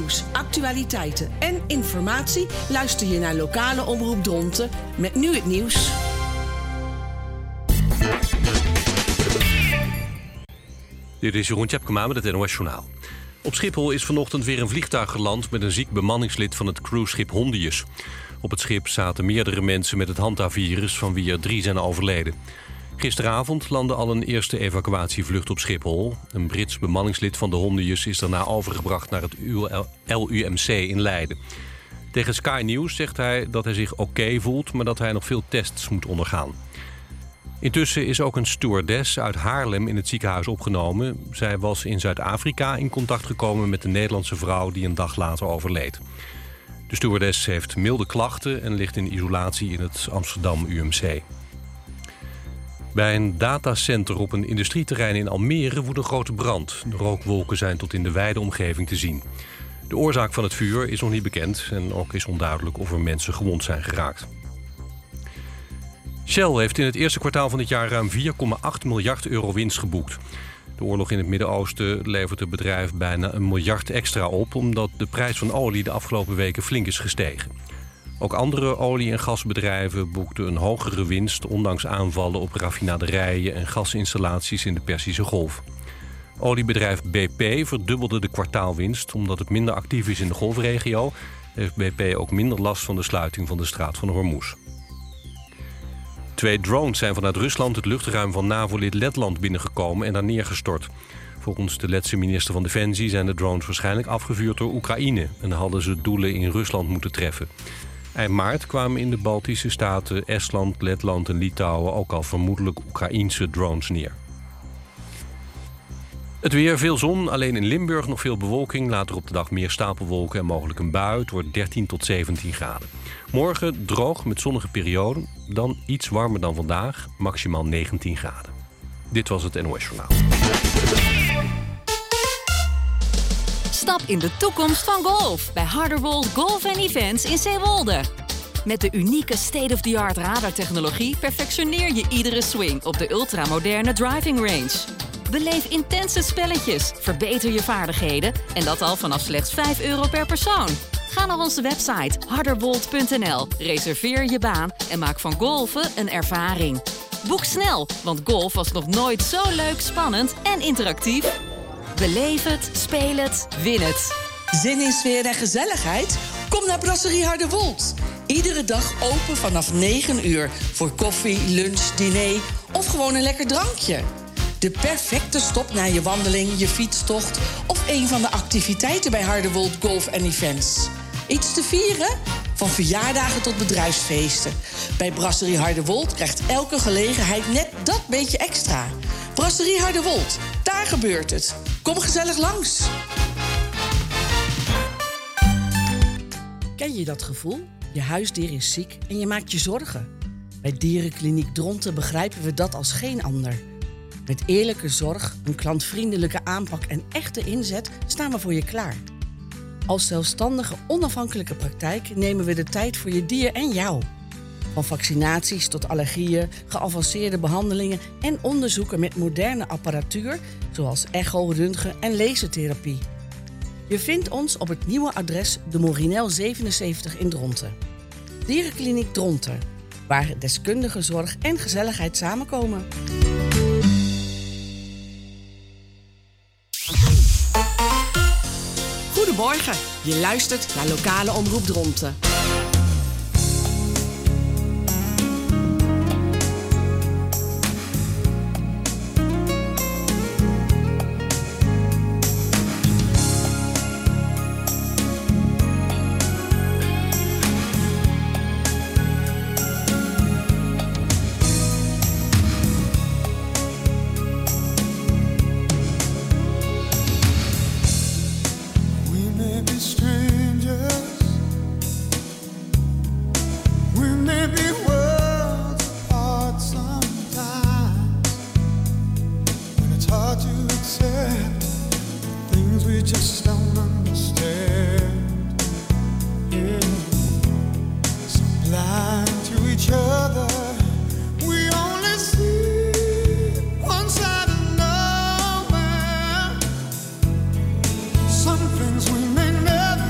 nieuws, actualiteiten en informatie luister je naar lokale omroep Dronten met nu het nieuws. Dit is Jeroen Tjepkema met het NOS Journaal. Op Schiphol is vanochtend weer een vliegtuig geland met een ziek bemanningslid van het cruiseschip Hondius. Op het schip zaten meerdere mensen met het hantavirus, van wie er 3 zijn overleden. Gisteravond landde al een eerste evacuatievlucht op Schiphol. Een Brits bemanningslid van de Hondius is daarna overgebracht naar het LUMC in Leiden. Tegen Sky News zegt hij dat hij zich oké voelt, maar dat hij nog veel tests moet ondergaan. Intussen is ook een stewardess uit Haarlem in het ziekenhuis opgenomen. Zij was in Zuid-Afrika in contact gekomen met de Nederlandse vrouw die een dag later overleed. De stewardess heeft milde klachten en ligt in isolatie in het Amsterdam UMC. Bij een datacenter op een industrieterrein in Almere woedt een grote brand. De rookwolken zijn tot in de wijde omgeving te zien. De oorzaak van het vuur is nog niet bekend en ook is onduidelijk of er mensen gewond zijn geraakt. Shell heeft in het eerste kwartaal van dit jaar ruim 4,8 miljard euro winst geboekt. De oorlog in het Midden-Oosten levert het bedrijf bijna 1 miljard extra op, omdat de prijs van olie de afgelopen weken flink is gestegen. Ook andere olie- en gasbedrijven boekten een hogere winst, ondanks aanvallen op raffinaderijen en gasinstallaties in de Perzische Golf. Oliebedrijf BP verdubbelde de kwartaalwinst, omdat het minder actief is in de golfregio. Heeft BP ook minder last van de sluiting van de straat van Hormuz. 2 drones zijn vanuit Rusland het luchtruim van NAVO-lid Letland binnengekomen en daar neergestort. Volgens de Letse minister van Defensie zijn de drones waarschijnlijk afgevuurd door Oekraïne en hadden ze doelen in Rusland moeten treffen. Eind maart kwamen in de Baltische staten Estland, Letland en Litouwen ook al vermoedelijk Oekraïense drones neer. Het weer, veel zon, alleen in Limburg nog veel bewolking. Later op de dag meer stapelwolken en mogelijk een bui. Het wordt 13 tot 17 graden. Morgen droog met zonnige perioden. Dan iets warmer dan vandaag, maximaal 19 graden. Dit was het NOS Journaal. Stap in de toekomst van golf bij Harderwold Golf Events in Zeewolde. Met de unieke state-of-the-art radartechnologie perfectioneer je iedere swing op de ultramoderne driving range. Beleef intense spelletjes, verbeter je vaardigheden en dat al vanaf slechts €5 per persoon. Ga naar onze website harderwold.nl, reserveer je baan en maak van golfen een ervaring. Boek snel, want golf was nog nooit zo leuk, spannend en interactief. Beleef het, speel het, win het. Zin in sfeer en gezelligheid? Kom naar Brasserie Harderwold. Iedere dag open vanaf 9 uur voor koffie, lunch, diner of gewoon een lekker drankje. De perfecte stop na je wandeling, je fietstocht of een van de activiteiten bij Harderwold Golf Events. Iets te vieren? Van verjaardagen tot bedrijfsfeesten. Bij Brasserie Harderwold krijgt elke gelegenheid net dat beetje extra. Brasserie Harderwold, daar gebeurt het. Kom gezellig langs. Ken je dat gevoel? Je huisdier is ziek en je maakt je zorgen. Bij Dierenkliniek Dronten begrijpen we dat als geen ander. Met eerlijke zorg, een klantvriendelijke aanpak en echte inzet staan we voor je klaar. Als zelfstandige, onafhankelijke praktijk nemen we de tijd voor je dier en jou. Van vaccinaties tot allergieën, geavanceerde behandelingen en onderzoeken met moderne apparatuur, zoals echo, röntgen en lasertherapie. Je vindt ons op het nieuwe adres de Morinel 77 in Dronten. Dierenkliniek Dronten, waar deskundige zorg en gezelligheid samenkomen. Goedemorgen, je luistert naar lokale omroep Dronten. Some things we may never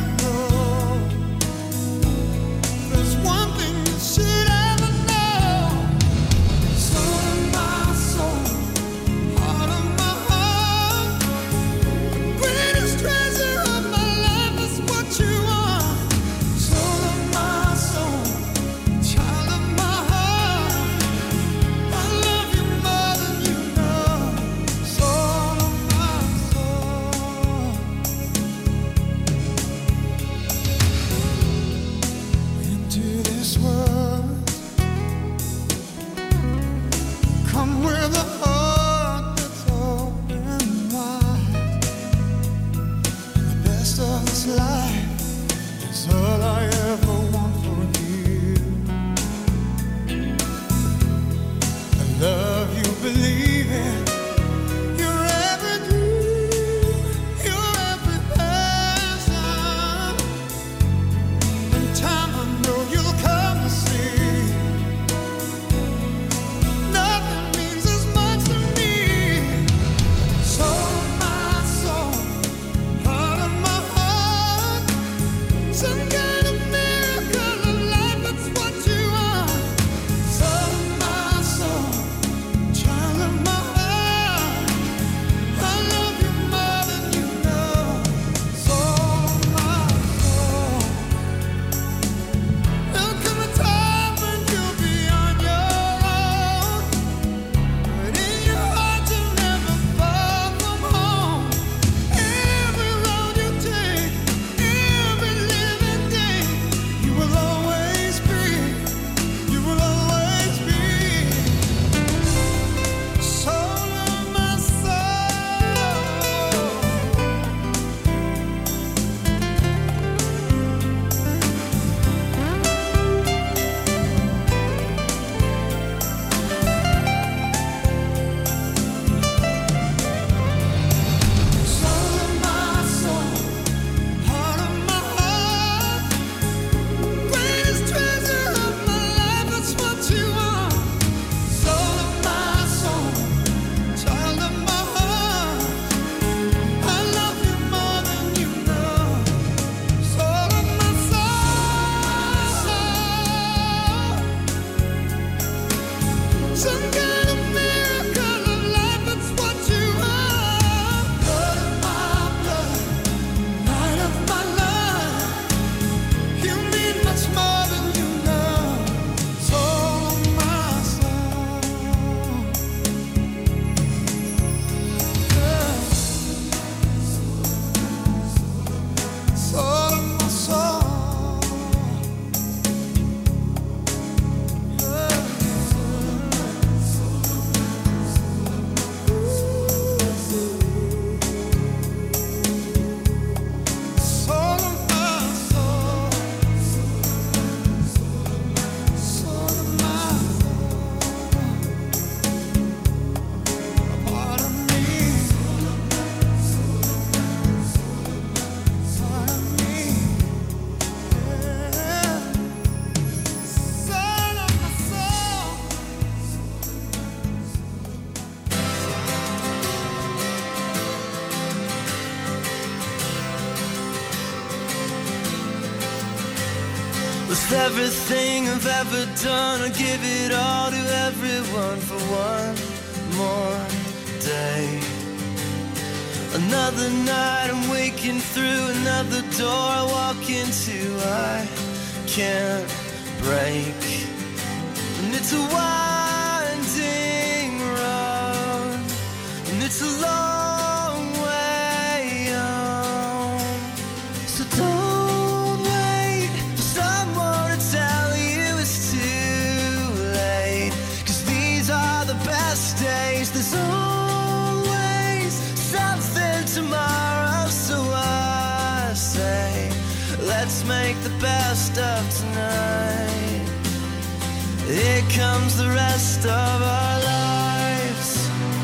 With everything I've ever done, I'll give it all to everyone for one more day. Another night I'm waking through another door I walk into, I can't break. And it's a winding road, and it's a long way home. So don't wait for someone to tell you it's too late, 'cause these are the best days. There's always something tomorrow, so I say let's make the best of tonight. Here comes the rest of our lives.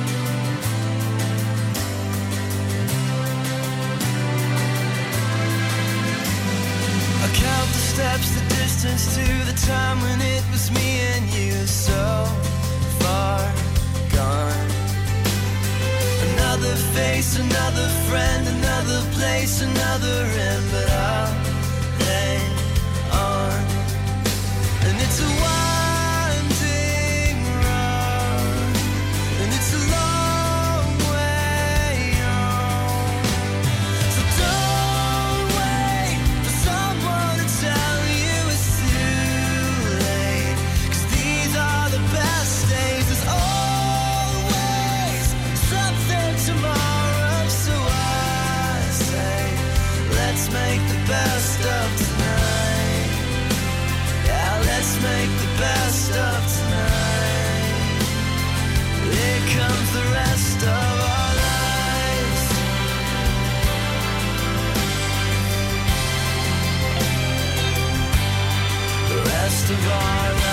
I count the steps, the distance to the time when it was me and you, so far gone. Another face, another friend, another place, another end, but I'll hang on. And it's a winding road, and it's a long way home. So don't wait for someone to tell you it's too late, 'cause these are the best days. There's always something tomorrow, so I say let's make the best of tonight. Yeah, let's make the best of tonight. Here comes the rest of our lives. The rest of our lives.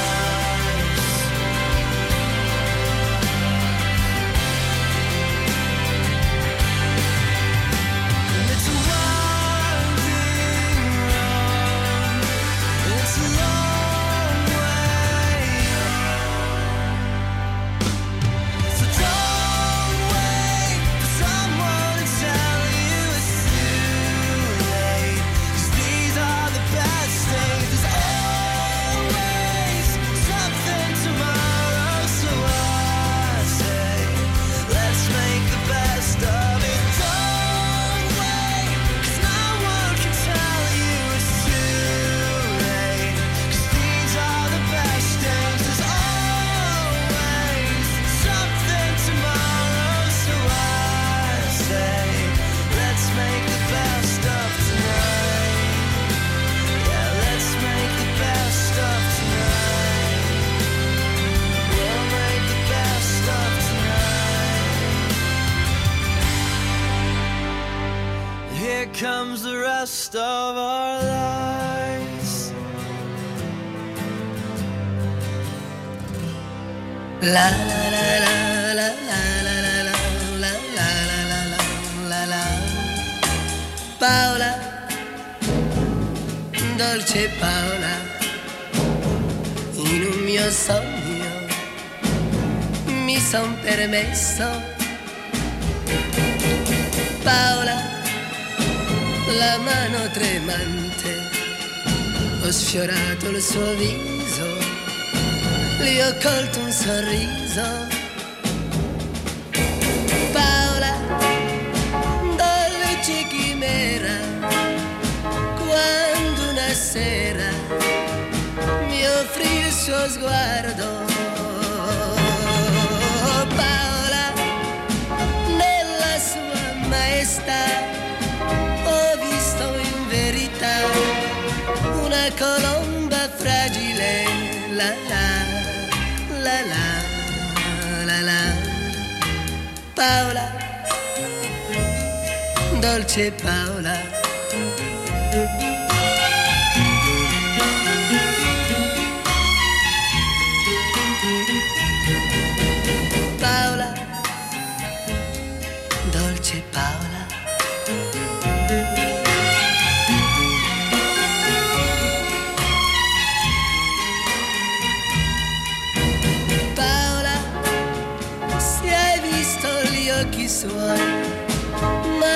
And it's a winding road, it's a long way home. So don't wait for someone to tell you it's too late, 'cause these are the best days. There's always something tomorrow, so I say let's make the best of it. Don't wait, 'cause no one can tell you it's too late, 'cause these are the best days. There's always something tomorrow, so I say let's make the best of tonight. Yeah, let's make the best of tonight. We'll make the best of tonight. Here comes the rest of our lives. La la la la la la la la la la la la la. Paola, dolce Paola, in un mio sogno mi son permesso. Paola, la mano tremante, ho sfiorato il suo viso, gli ho colto un sorriso. Paola, dolce chimera, quando una sera mi offrì il suo sguardo. Paola, nella sua maestà ho visto in verità una colomba fragile, la la la la la la. Paola, dolce Paola, Paola, dolce Paola. Paola, se hai visto gli occhi suoi,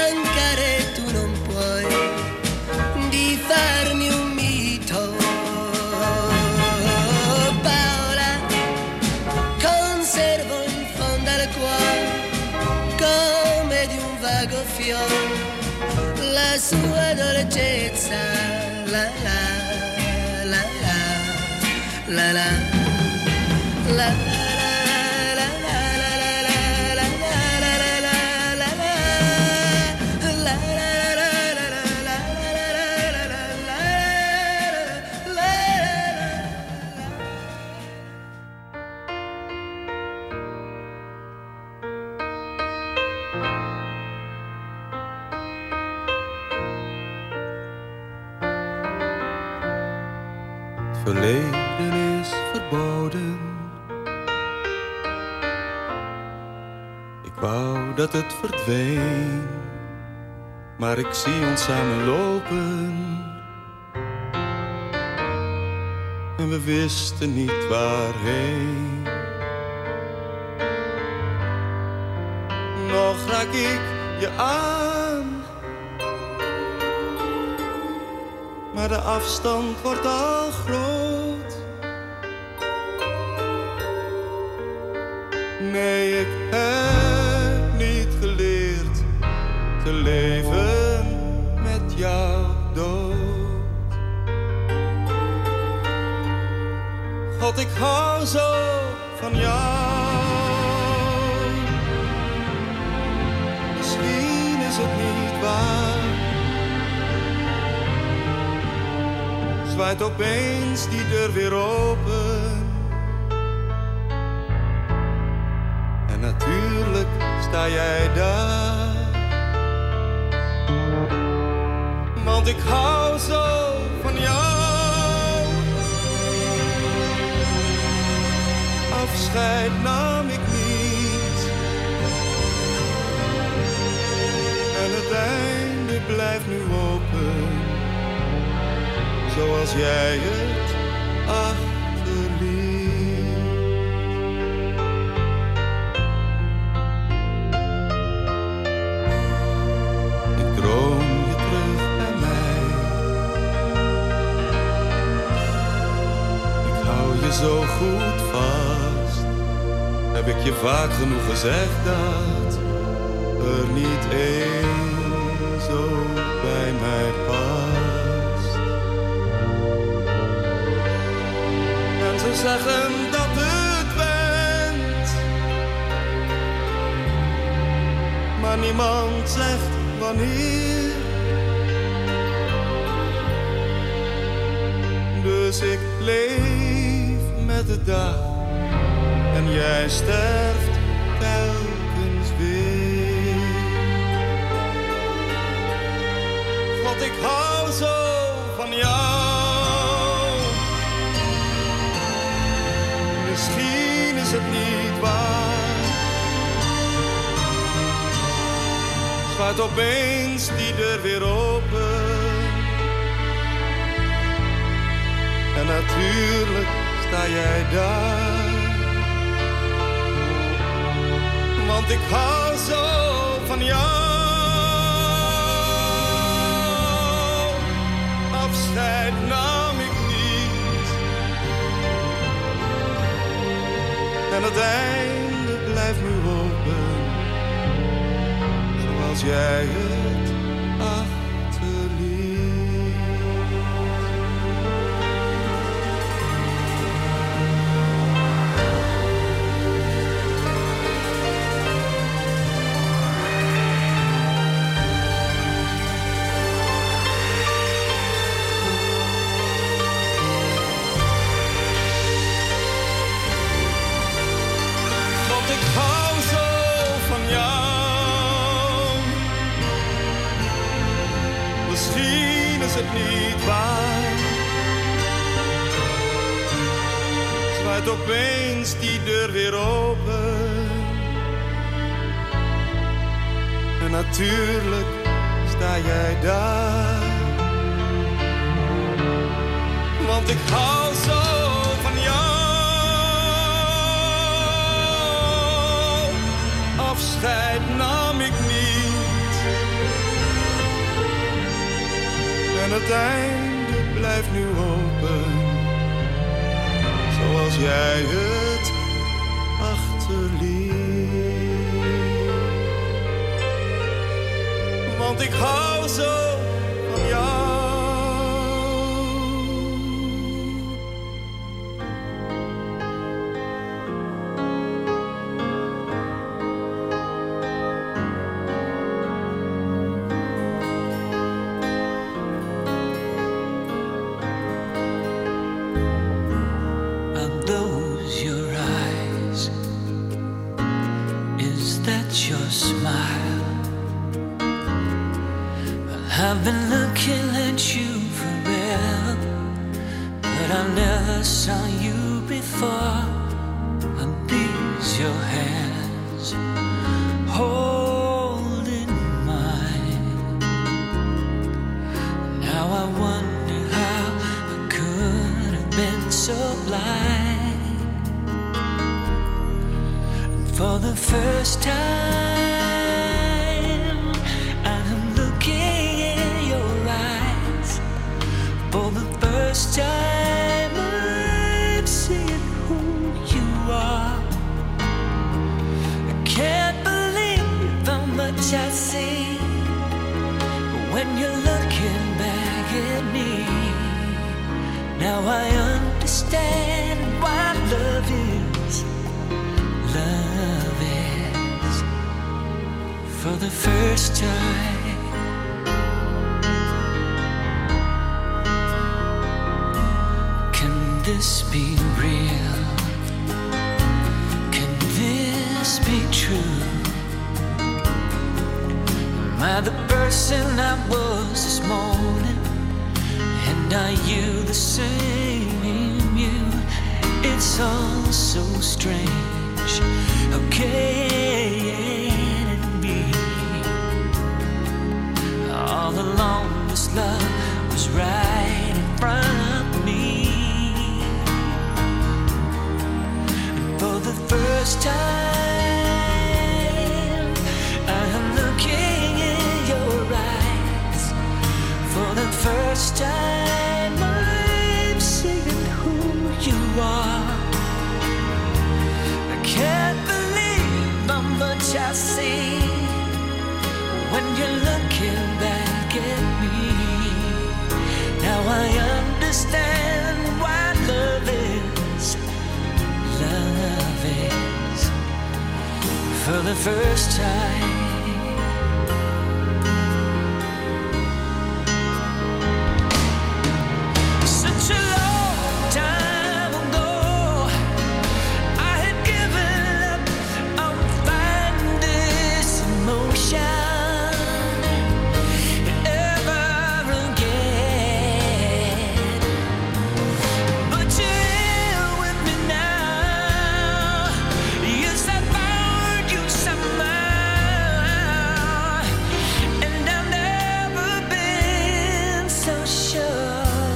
mancare tu non puoi di farmi un mito. gonfiò la sua adolescenza, la la la la la la la. Verleden is verboden. Ik wou dat het verdween, maar ik zie ons samen lopen. En we wisten niet waarheen. Nog raak ik je aan, maar de afstand wordt al groot. Nee, ik heb niet geleerd te leven met jouw dood. God, ik hou zo van jou. Misschien is het niet waar. Zwaait opeens die deur weer open. En natuurlijk sta jij daar. Want ik hou zo van jou. Afscheid nam ik niet. En het einde blijft nu open. Zoals jij het achterliet. Ik droom je terug bij mij. Ik hou je zo goed vast. Heb ik je vaak genoeg gezegd dat er niet één zo bij mij past. Ze zeggen dat het went, maar niemand zegt wanneer. Dus ik leef met de dag en jij sterft telkens weer. God, ik hou zo van jou. Misschien is het niet waar. Zwaait opeens die deur weer open. En natuurlijk sta jij daar. Want ik hou zo van jou. Afscheid nam ik niet. En het einde blijft nu open. Zoals jij het achterliet. Niet waar. Zwaait opeens die deur weer open. En natuurlijk sta jij daar. Want ik hou zo van jou. Afscheid nam ik niet. En het einde blijft nu open, zoals jij het achterliet. want ik hou zo van jou. Are those your eyes? Is that your smile? Well, I've been looking at you forever, but I never saw you before. Are these your hands holding mine? Now I wonder how I could have been so blind. And for the first time, I'm looking in your eyes. For the first time, I'm seeing who you are. I can't believe how much I see when you're looking back at me. Now I understand what love is. Love is. For the first time, can this be real? Can this be true? Am I the person I was this morning? And are you the same you? It's all so strange. How can it be? All along this love was right in front of me. And for the first time, I am looking in your eyes. For the first time, I'm seeing who you are. I can't believe how much I see when you're looking back at me. Now I understand what love is. Love is. For the first time. Such a long time ago, I had given up on finding this emotion ever again. But you're here with me now. Yes, I found you somehow, and I've never been so sure.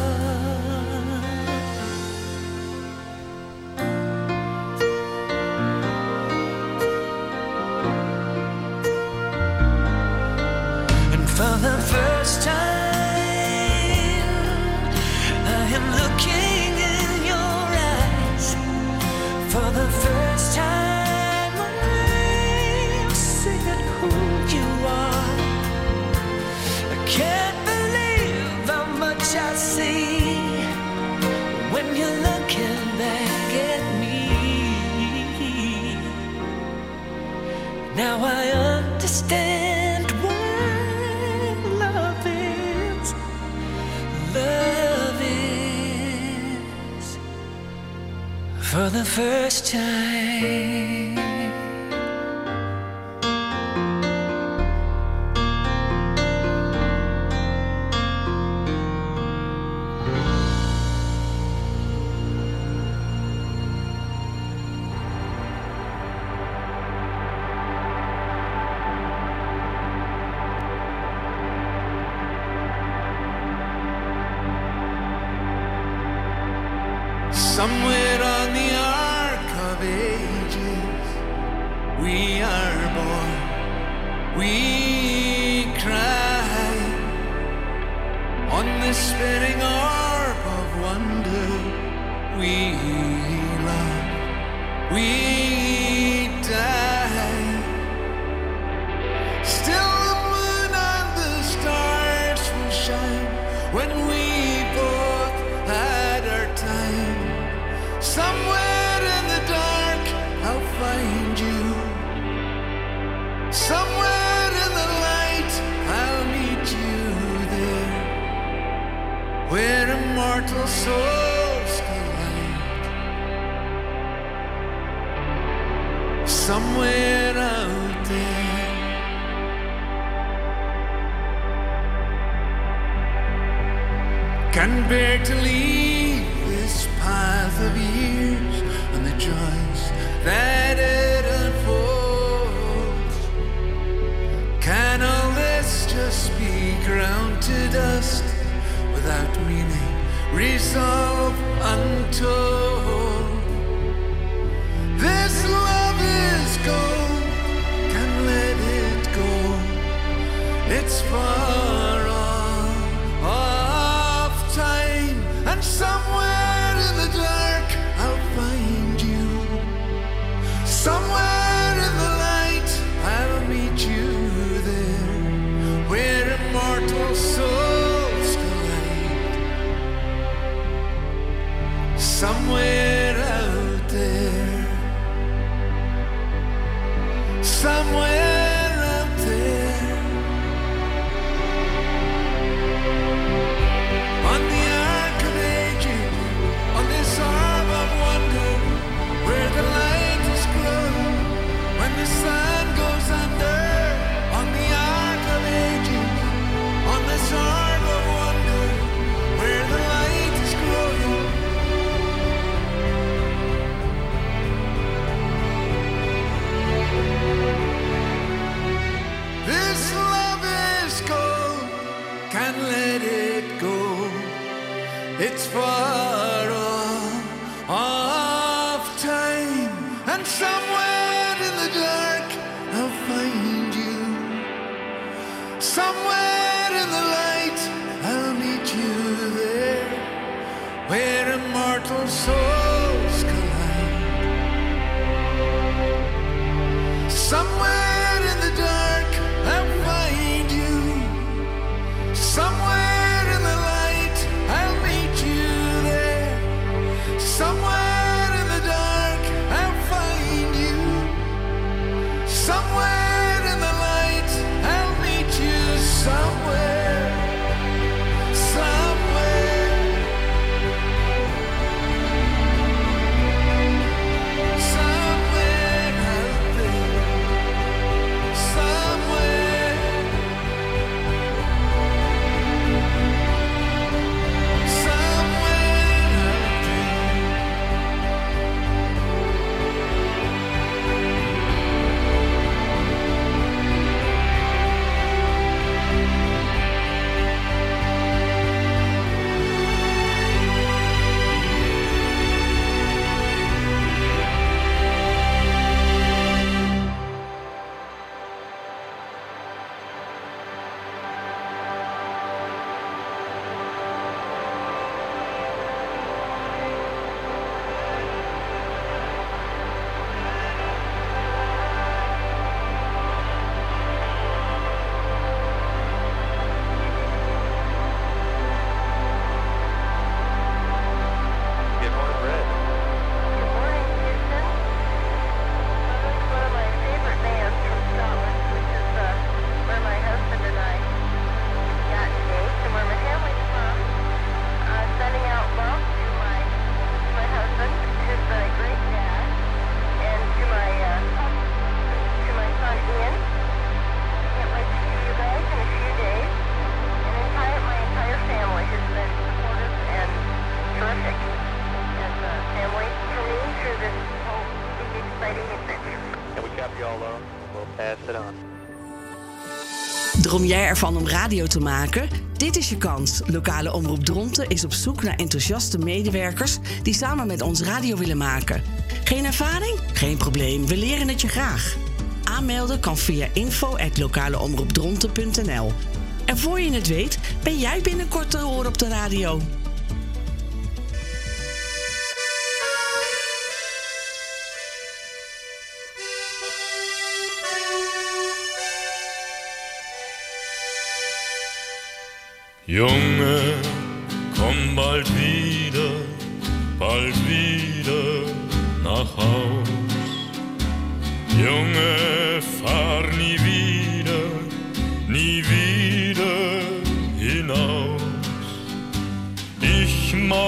And for the first time, I am looking in your eyes. For the first time, I'm seeing who you are. I can't believe how much I see when you're looking back at me. Now I understand what love is. Love is. For the first time. Somewhere on the arc of ages, we are born, we cry. On this spinning orb of wonder, we love, we die. Still the moon on the immortal souls collide. Somewhere out there, can bear to leave this path of years and the joys that it unfolds. Can all this just be ground to dust without meaning, resolve untold? This love is gold, can let it go. It's far off time, and somewhere in the dark I'll find you. Somewhere in the light I'll meet you there, where immortal souls collide. Somewhere out there, somewhere out there, on the Ark of Ages, on this orb of wonder, where the light is glowing when the sun goes under. On the Ark of Ages, on this orb of wonder, where the light is glowing. This love is gold, can't let it go. It's far off time, and somewhere in the dark I'll find you. Somewhere in the light I'll meet you there, where immortal souls collide. Somewhere in the dark I'll find you. Somewhere in the light I'll meet you there. Somewhere in the dark I'll find you. Somewhere in the light I'll meet you. Somewhere, somewhere, somewhere out there, somewhere, somewhere out there. Good morning, Brett. Good morning, Houston. Southern's one of my favorite bands from Scotland, which is where my husband and I got engaged and where my family's from. Sending out love to my husband, who's a great dad, and to my son Ian. Can't wait to see you guys in a few days. And my entire family has been supportive and terrific as a family for me through this whole big exciting adventure. And we kept you all on. We'll pass it on. Droom jij ervan om radio te maken? Dit is je kans. Lokale Omroep Dronten is op zoek naar enthousiaste medewerkers die samen met ons radio willen maken. Geen ervaring? Geen probleem, we leren het je graag. Aanmelden kan via info@lokaleomroepdronten.nl. En voor je het weet, ben jij binnenkort te horen op de radio. Junge, komm bald wieder nach Haus. Junge, fahr nie wieder hinaus. Ich mag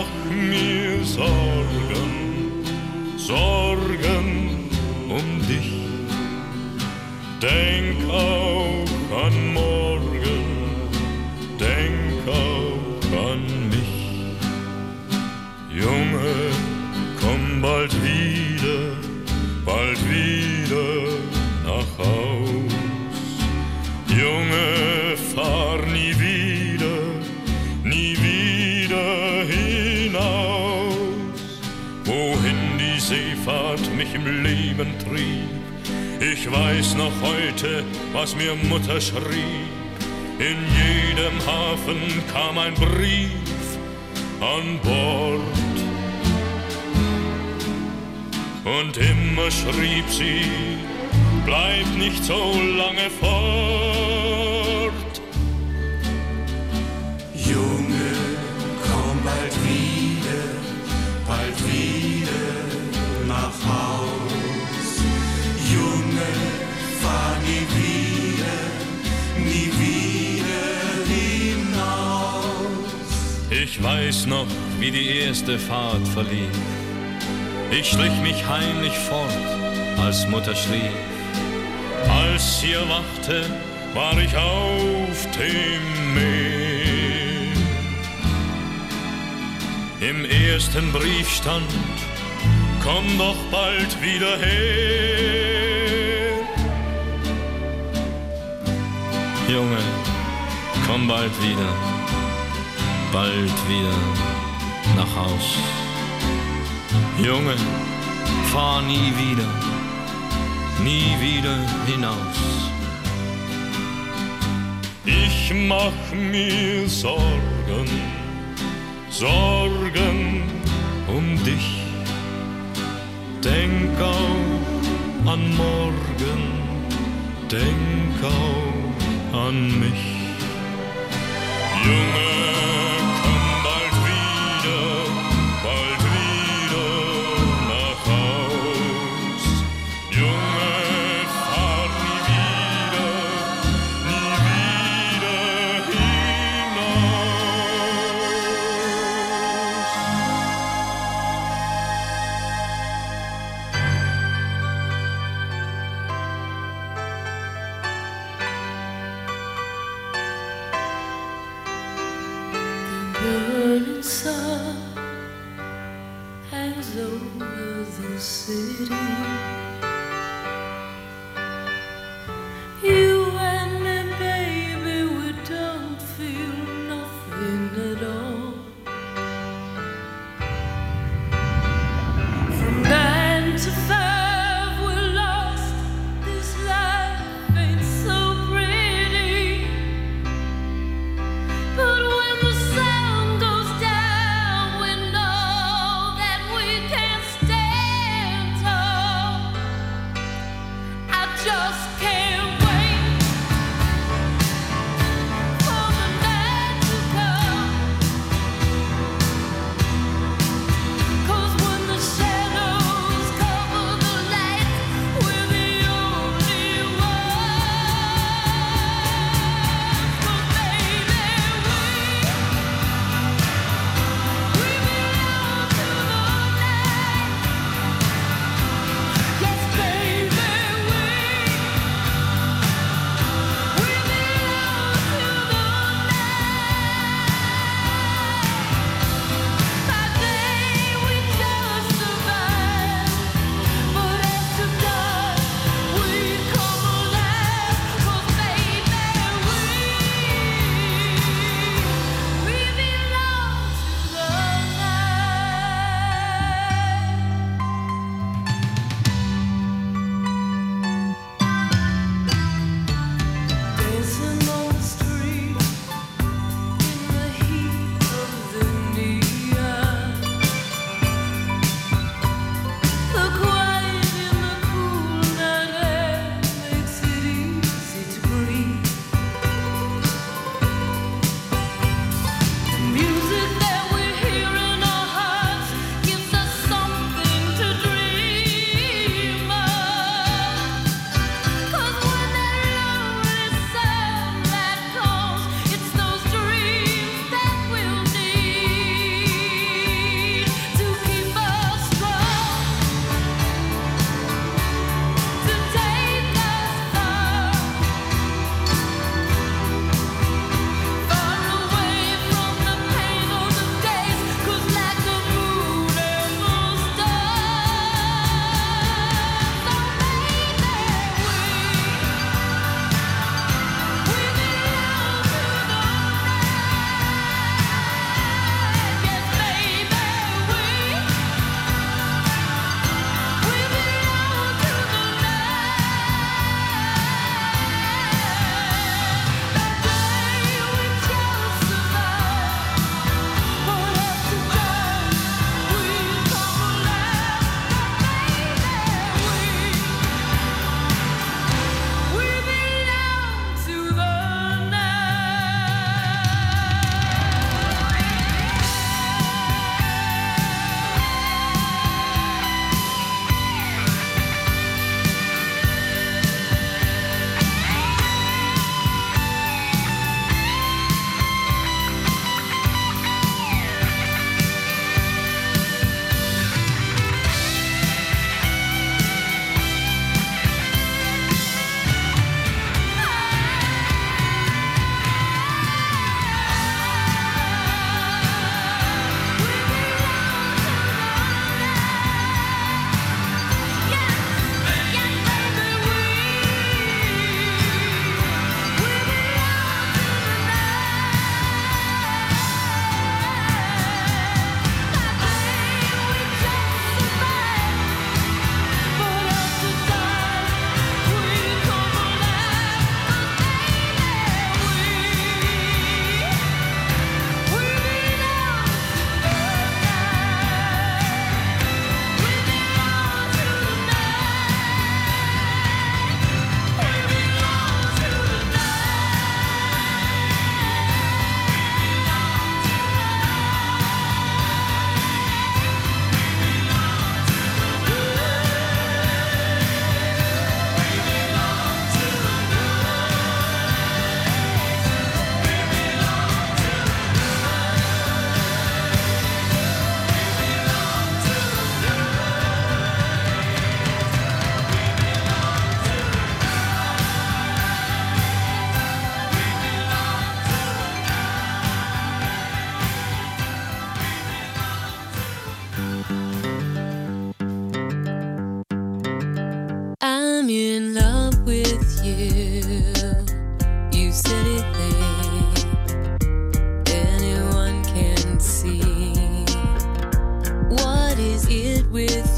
im Leben trieb. Ich weiß noch heute, was mir Mutter schrieb. In jedem Hafen kam ein Brief an Bord. Und immer schrieb sie, bleib nicht so lange fort. Junge, komm bald wieder nach Haus. Junge, fahr nie wieder hinaus. Ich weiß noch, wie die erste Fahrt verlief. Ich schlich mich heimlich fort, als Mutter schlief. Als sie erwachte, war ich auf dem Meer. Im ersten Brief stand, komm doch bald wieder her. Junge, komm bald wieder nach Haus. Junge, fahr nie wieder hinaus. Ich mach mir Sorgen um dich. Denk auch an morgen, denk auch an mich. Junge, komm bald wieder nach Haus. Junge, fahr nie wieder hinaus. Burning sun hangs over the city. You and me, baby, we don't feel nothing at all. From 9 to 5 we're lost. This life ain't so pretty. But when the sun goes down, we know that we can stand tall.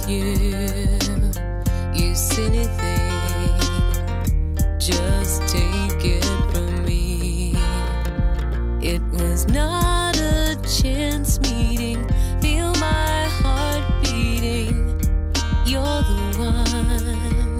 you, you silly thing. Just take it from me. It was not a chance meeting. Feel my heart beating. You're the one.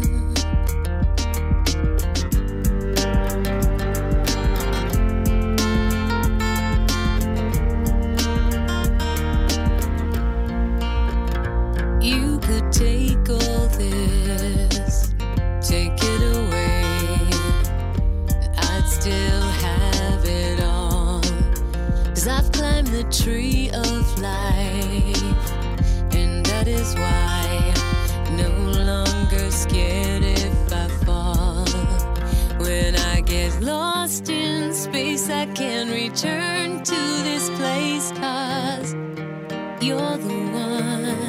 You could take all this, take it away, and I'd still have it all. 'Cause I've climbed the tree of life, and that is why I'm no longer scared if I fall. When I get lost in space, I can return to this place, 'cause you're the one.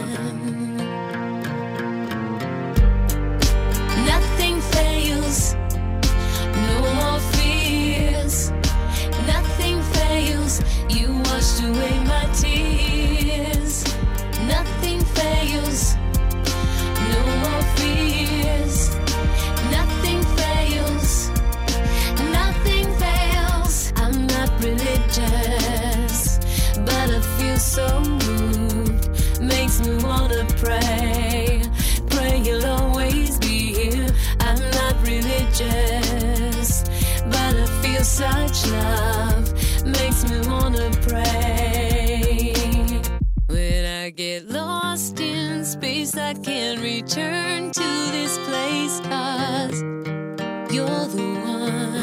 Nothing fails, no more fears. Nothing fails, you washed away my tears. Nothing fails, no more fears. Nothing fails, nothing fails. I'm not religious, but I feel so moved. Makes me wanna pray, pray you'll always be here. I'm not religious, but I feel such love. Makes me wanna pray. When I get lost in space, I can return to this place, 'cause you're the one.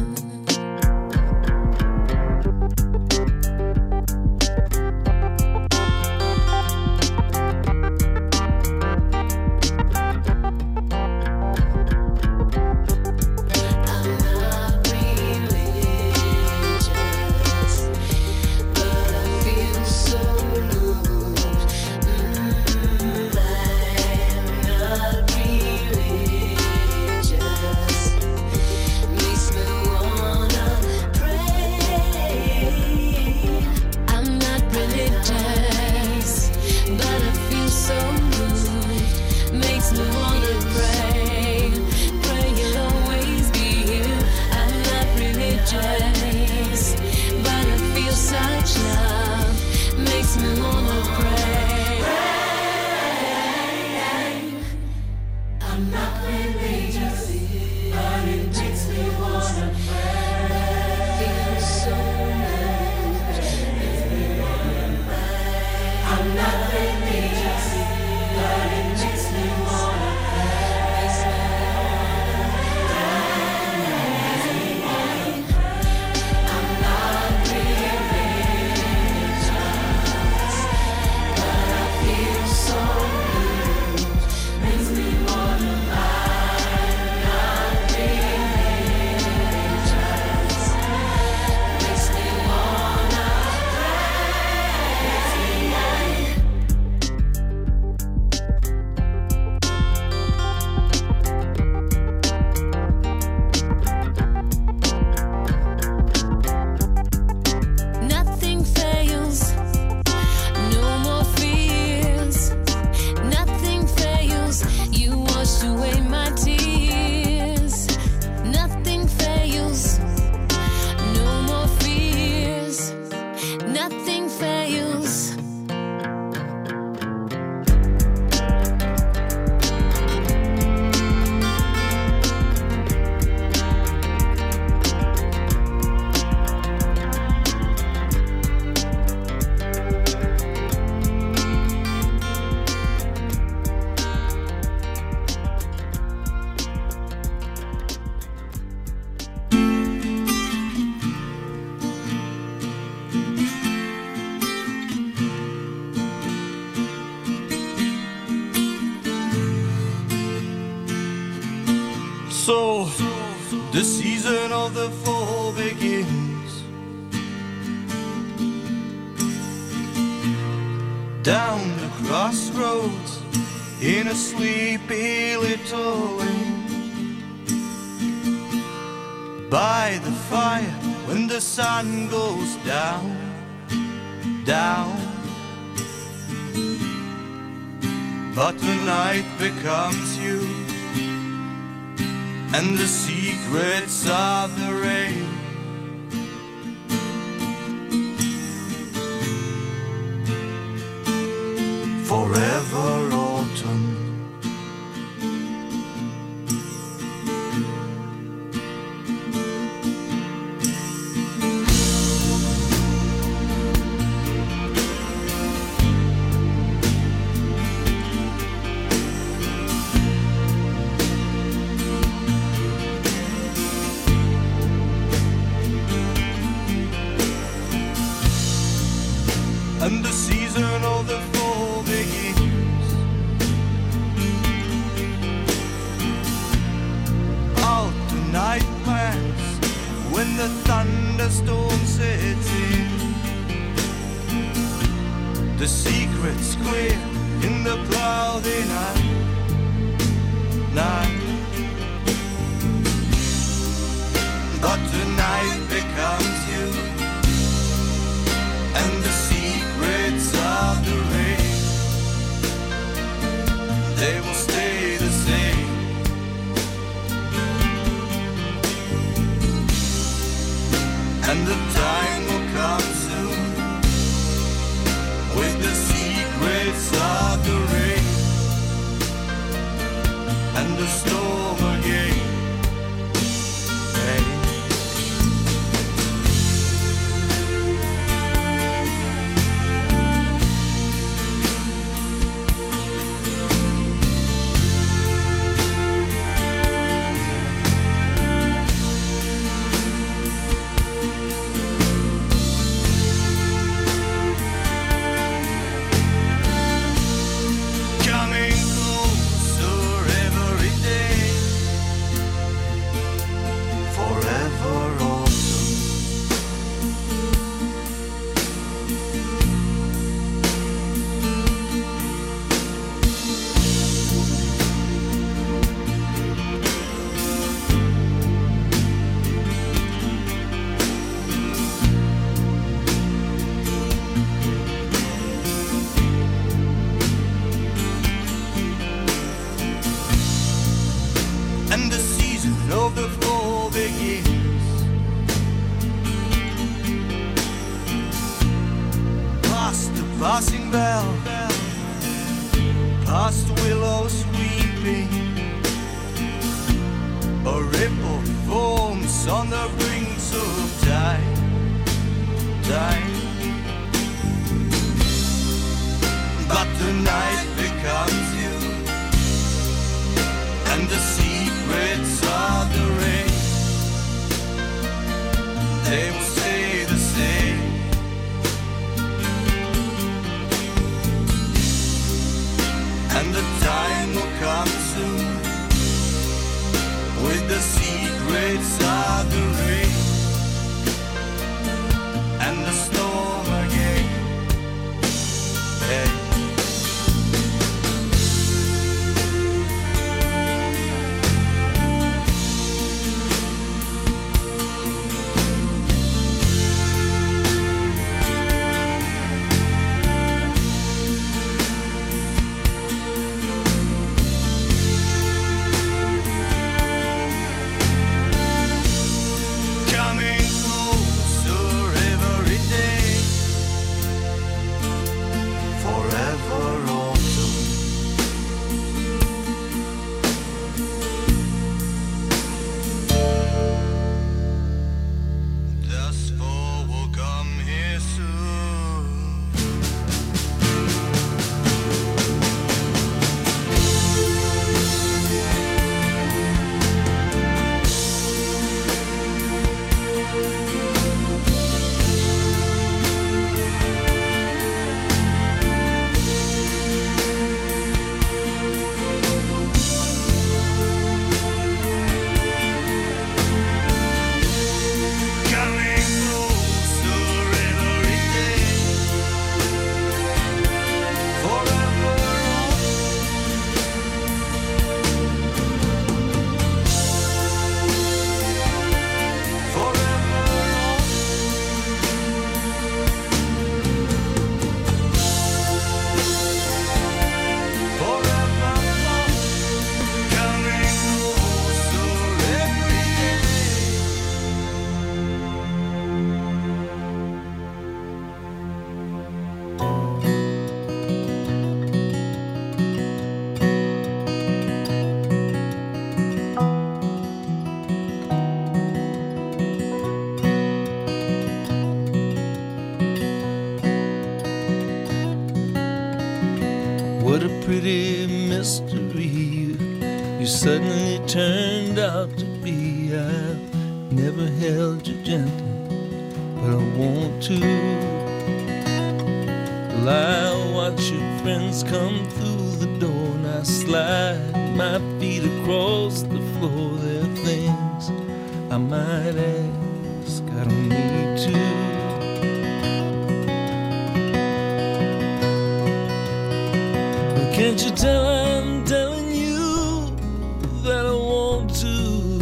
So the season of the fall begins. Down the crossroads in a sleepy little lane. By the fire when the sun goes down, down. but the night becomes you, and the secrets of the rain. Forever autumn. And the season of the fall begins. Out the night plans when the thunderstorm sets in. The secret's clear in the cloudy night. But the night becomes you, and the secrets of the rain, they will stay the same. And the time will come soon with the secrets of the rain and the storm again. Hey. And the season of the fall begins. Past the passing bell, past willows weeping, a ripple forms on the brink of time. But the night becomes you, and the secrets of the rain, they will stay the same. And the time will come soon with the secrets of the rain What a pretty mystery you suddenly turned out to be. I've never held you gentle, but I want to. Well, I watch your friends come through the door, and I slide my feet across the floor. There are things I might ask, I don't need to. But can't you tell I'm telling you that I want to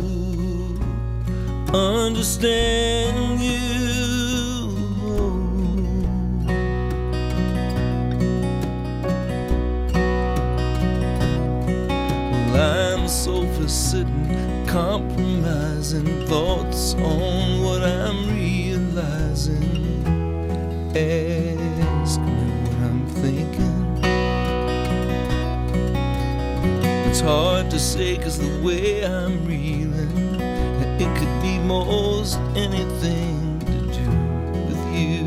understand you? Sofa sitting, compromising thoughts on what I'm realizing. Ask me what I'm thinking. It's hard to say 'cause the way I'm reeling, it could be most anything to do with you.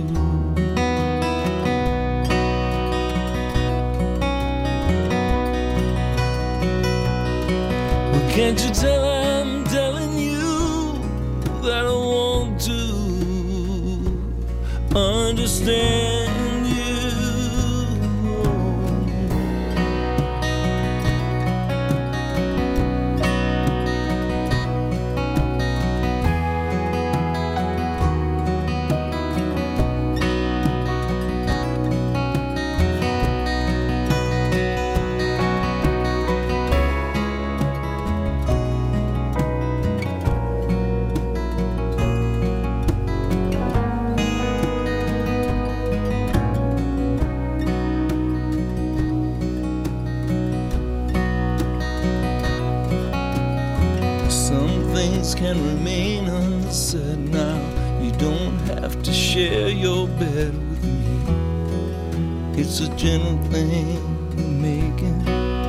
Can't you tell I'm telling you that I want to understand you? Can remain unsaid now. You don't have to share your bed with me. It's a gentle thing you're making.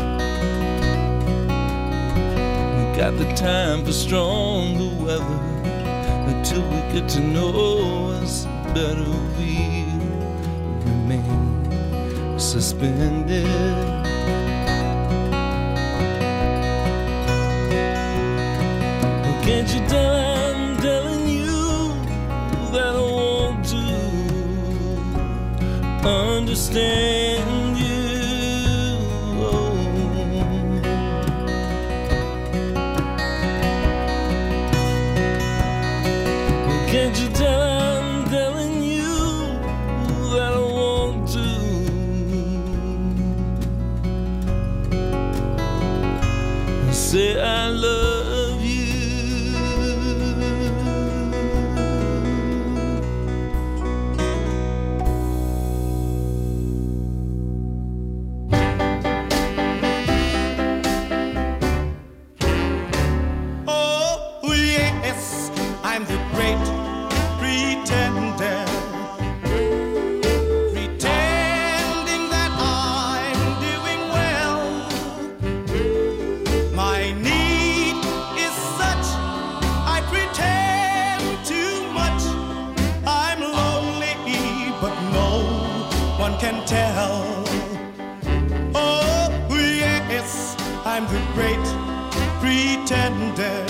We got the time for stronger weather. Until we get to know us better, we'll remain suspended. Can't you tell I'm telling you that I want to understand you? Can't you tell I'm telling you that I want to say I love you? Can tell. Oh, yes, I'm the great pretender,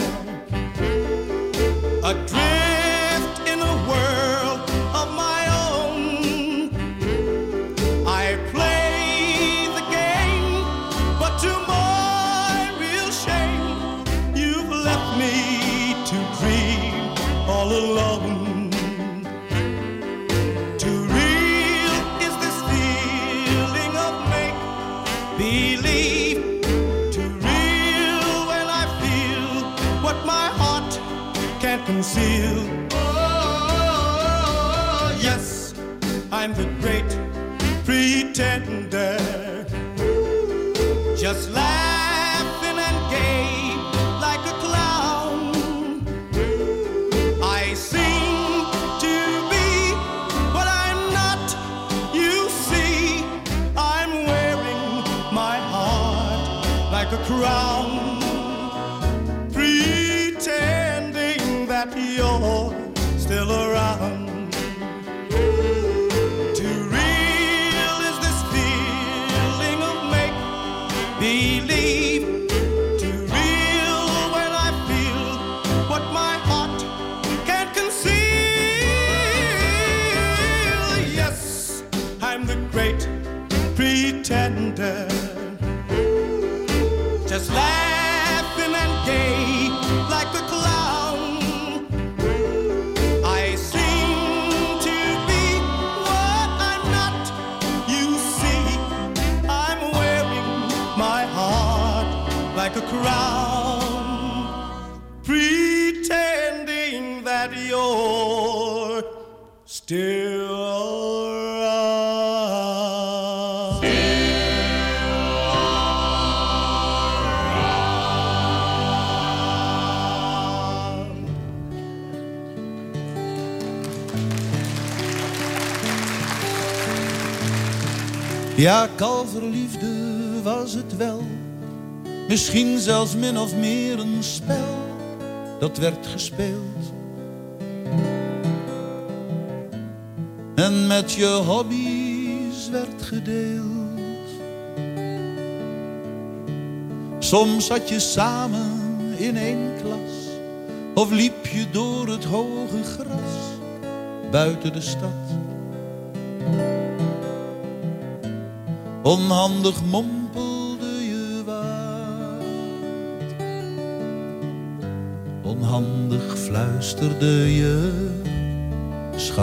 adrift in a world of my own. I play the game, but to my real shame, you've left me to dream all alone. Believe too real when I feel what my heart can't conceal. Oh, yes, I'm the great pretender, just laughing and gay like a clown. I seem to be what I'm not, you see. I'm wearing my heart like a crown, pretending that you're still around. Too real is this feeling great pretender. Just laughing and gay like a clown. I seem to be what I'm not. You see, I'm wearing my heart like a crown, pretending that you're still around. Ja, kalverliefde was het wel. Misschien zelfs min of meer een spel dat werd gespeeld. En met je hobby's werd gedeeld. Soms zat je samen in één klas, of liep je door het hoge gras buiten de stad. Onhandig mompelde je wat, onhandig fluisterde je schat.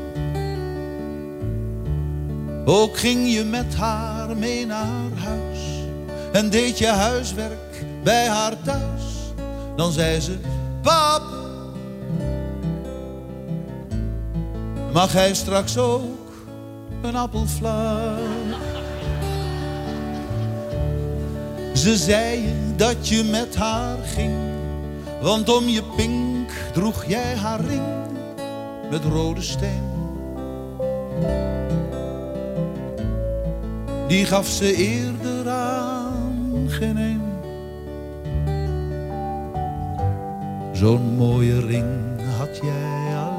Ook ging je met haar mee naar huis en deed je huiswerk bij haar thuis. Dan zei ze, pap, mag hij straks ook een appelflaap? Ze zei dat je met haar ging, want om je pink droeg jij haar ring met rode steen. Die gaf ze eerder aan geen een. Zo'n mooie ring had jij alleen.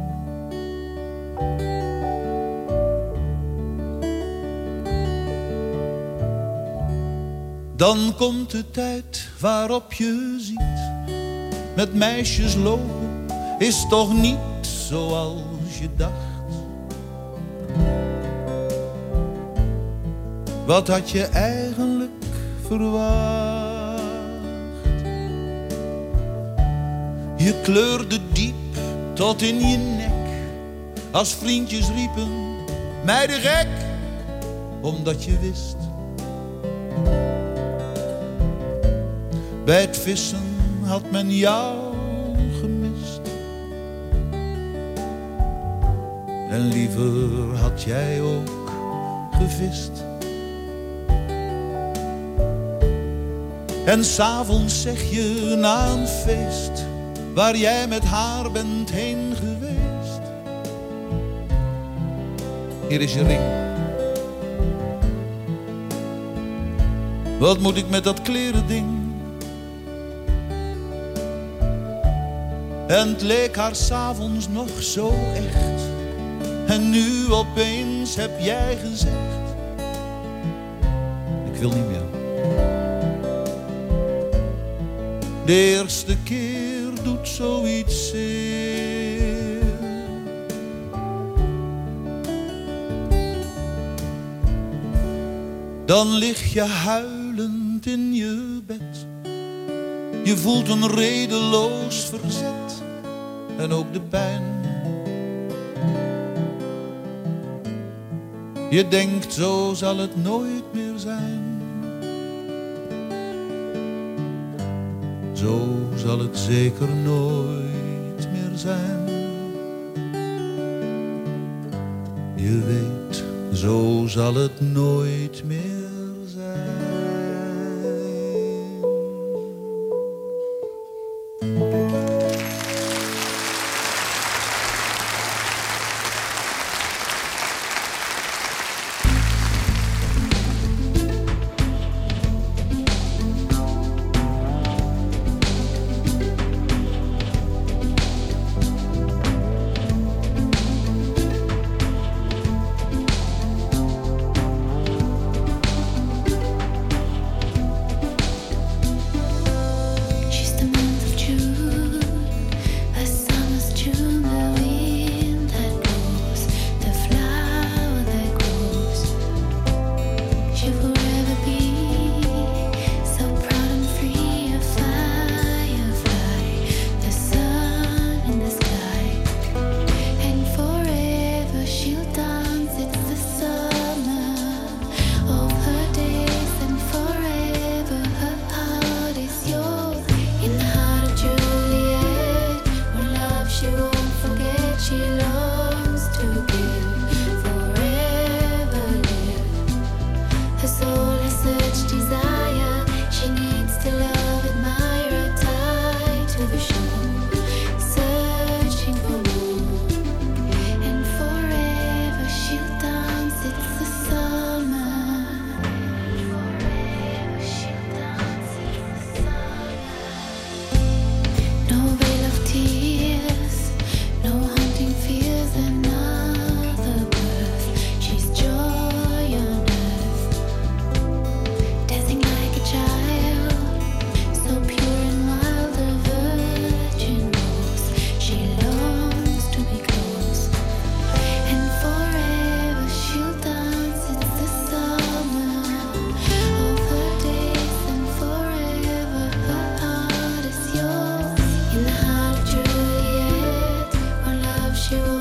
Dan komt de tijd waarop je ziet, met meisjes lopen is toch niet zoals je dacht. Wat had je eigenlijk verwacht? Je kleurde diep tot in je nek, als vriendjes riepen, meiden gek, omdat je wist. Bij het vissen had men jou gemist. En liever had jij ook gevist. En 's avonds zeg je na een feest, waar jij met haar bent heen geweest, hier is je ring. Wat moet ik met dat klerending? En het leek haar 's avonds nog zo echt. En nu opeens heb jij gezegd, ik wil niet meer. De eerste keer doet zoiets zeer. Dan lig je huilend in je bed. Je voelt een redeloos verzet en ook de pijn. Je denkt, zo zal het nooit meer zijn. Zo zal het zeker nooit meer zijn. Je weet, zo zal het nooit meer zijn. you